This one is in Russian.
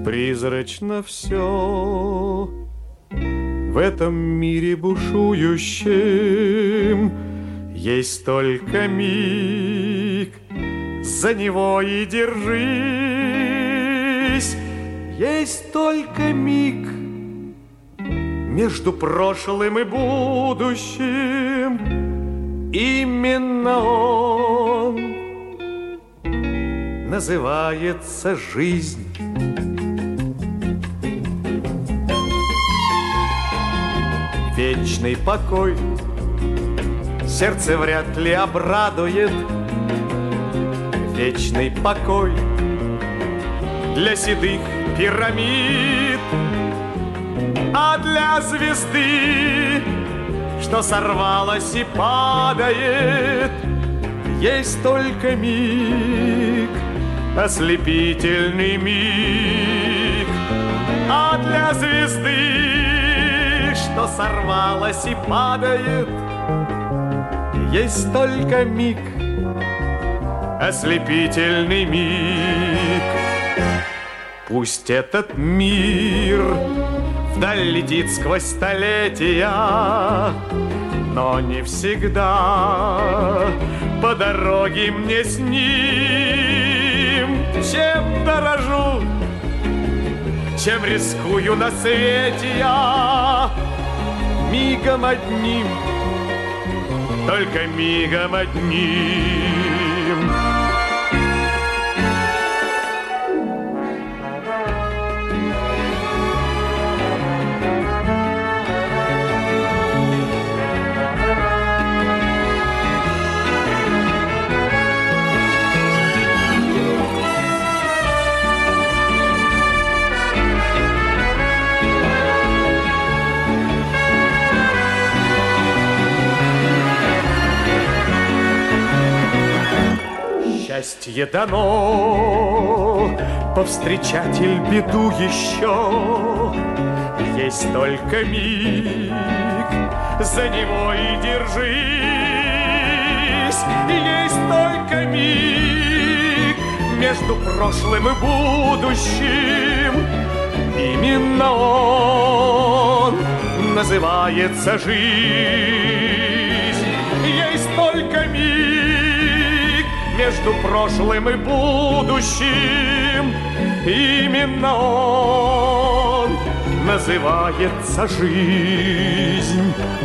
Призрачно все в этом мире бушующем. Есть только миг, за него и держись. Есть только миг между прошлым и будущим. Именно он называется жизнь. Вечный покой сердце вряд ли обрадует. Вечный покой для седых пирамид, а для звезды, что сорвалась и падает, есть только миг, ослепительный миг. А для звезды, что сорвалась и падает, есть только миг, ослепительный миг. Пусть этот мир вдаль летит сквозь столетия, но не всегда по дороге мне с ним. Чем дорожу, чем рискую на свете я, мигом одним, только мигом одним. Счастье дано повстречатель беду еще. Есть только миг, за него и держись. Есть только миг между прошлым и будущим. Именно он называется жизнь. Есть только миг между прошлым и будущим. Именно он называется жизнь.